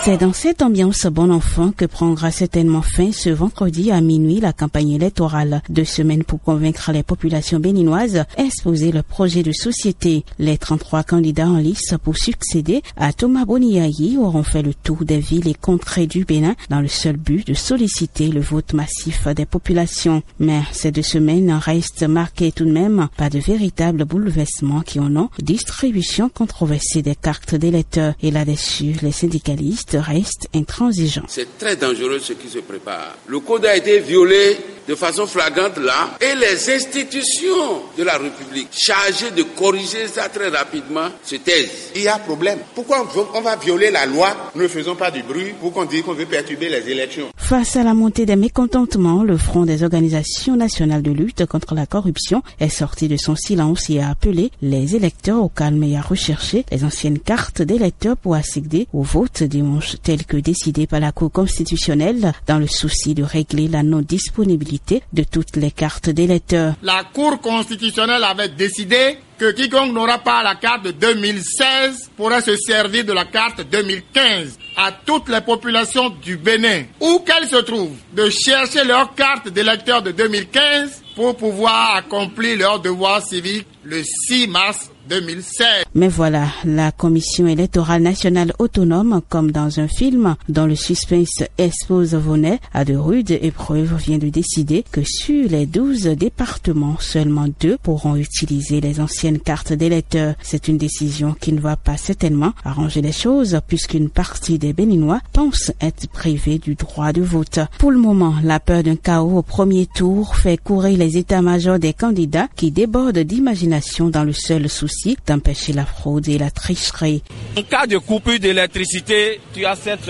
C'est dans cette ambiance bon enfant que prendra certainement fin ce vendredi à minuit la campagne électorale. 2 semaines pour convaincre les populations béninoises, exposer le projet de société. Les 33 candidats en lice pour succéder à Thomas Boniayi auront fait le tour des villes et contrées du Bénin dans le seul but de solliciter le vote massif des populations. Mais ces 2 semaines restent marquées tout de même par de véritables bouleversements qui en ont distribution controversée des cartes d'électeurs. Et là-dessus, les syndicalistes restent intransigeants. C'est très dangereux ce qui se prépare. Le code a été violé de façon flagrante là, et les institutions de la République chargées de corriger ça très rapidement se taisent. Il y a problème. Pourquoi on va violer la loi? Nous ne faisons pas du bruit pour qu'on dise qu'on veut perturber les élections. Face à la montée des mécontentements, le Front des organisations nationales de lutte contre la corruption est sorti de son silence et a appelé les électeurs au calme et à rechercher les anciennes cartes d'électeurs pour accéder au vote dimanche tel que décidé par la Cour constitutionnelle dans le souci de régler la non-disponibilité de toutes les cartes d'électeurs. La Cour constitutionnelle avait décidé que quiconque n'aura pas la carte de 2016 pourrait se servir de la carte 2015. À toutes les populations du Bénin, où qu'elles se trouvent, de chercher leur carte d'électeur de 2015 pour pouvoir accomplir leur devoir civique le 6 mars 2016. Mais voilà, la Commission électorale nationale autonome, comme dans un film dont le suspense expose Vonnet à de rudes épreuves, vient de décider que sur les 12 départements, seulement 2 pourront utiliser les anciennes cartes d'électeurs. C'est une décision qui ne va pas certainement arranger les choses puisqu'une partie des Béninois pense être privés du droit de vote. Pour le moment, la peur d'un chaos au premier tour fait courir les états-majors des candidats qui débordent d'imagination dans le seul souci d'empêcher la fraude et la tricherie. En cas de coupure d'électricité, tu as cette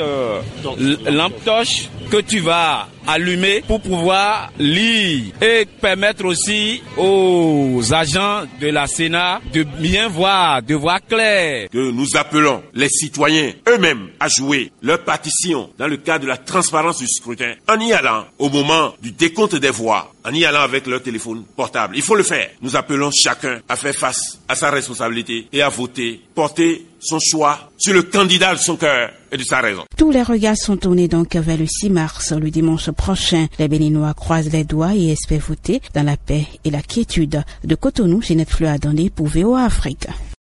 lampe torche que tu vas allumer pour pouvoir lire et permettre aussi aux agents de la Sénat de bien voir, de voir clair. Que nous appelons les citoyens eux-mêmes à jouer leur partition dans le cadre de la transparence du scrutin en y allant au moment du décompte des voix, en y allant avec leur téléphone portable. Il faut le faire. Nous appelons chacun à faire face à sa responsabilité et à voter, porter son choix sur le candidat de son cœur et de sa raison. Tous les regards sont tournés donc vers le 6 mars, le dimanche prochain. Les Béninois croisent les doigts et espèrent voter dans la paix et la quiétude. De Cotonou, Ginette Fleur Adandé pour VOA Afrique.